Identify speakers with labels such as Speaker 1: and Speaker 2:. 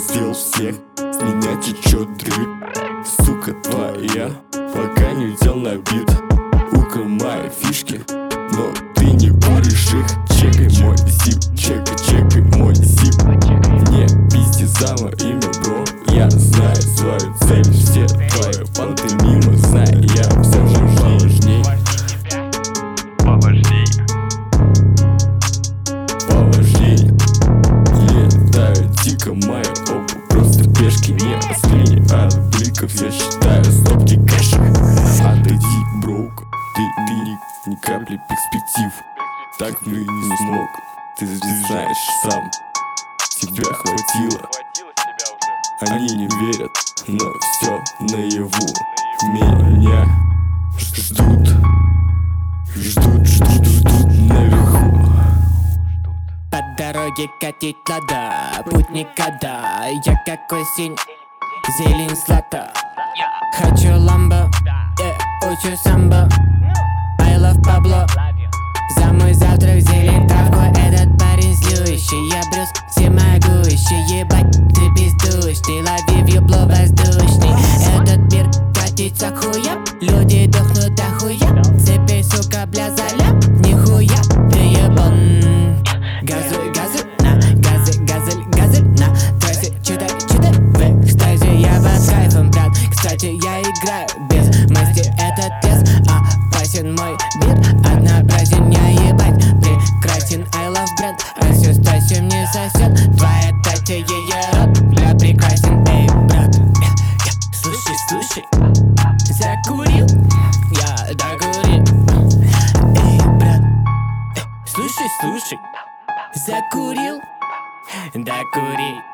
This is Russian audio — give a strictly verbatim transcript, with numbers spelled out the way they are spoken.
Speaker 1: сделал всех. С меня течет дрip, сука твоя, пока не взял на бит. Ука мои фишки, но ты не будешь их. Чекай мой зип, чекай, чекай мой зип. Не пизди за мое имя, бро. Я знаю свою цель, все твои фанты мимо. Знаю, я все же поважней.
Speaker 2: Поважней.
Speaker 1: Поважней. Летаю дико, мои опы просто пешки. Не ослини от бликов, я считаю стопки кэша. Отойди, броука, ты, ты ни, ни капли перспектив. Так бы и не смог, ты знаешь сам. Тебя хватило, они не верят, но все наяву. Меня ждут, ждут, ждут, ждут наверху.
Speaker 3: По дороге катить надо, путь никогда. Я как осень, зелень злата. Хочу ламбо, yeah, учу самбо. I love Pablo. За мой завтрак зелень травку. Этот парень злющий, я Брюс всемогущий. Ебать, ты бездушный, лови вьюбло воздушный. Этот мир катится хуя, люди дохнут дохуя. Цепи, сука, бля, заляп, нихуя, ты ебан. Газуй, газуй, на, газы, газель, газель, на трассе, чудо, чудо, в экстазе, я под кайфом, брат. Кстати, я играю без масти, этот лес опасен, мой бит однообразен, я ебать прекрасен. I love бренд, а все совсем не сосет. Твоя татя, ее рот, бля, прекрасен, эй, брат. Слушай, слушай, закурил, я докурил. Эй, брат, слушай, слушай, закурил, докури.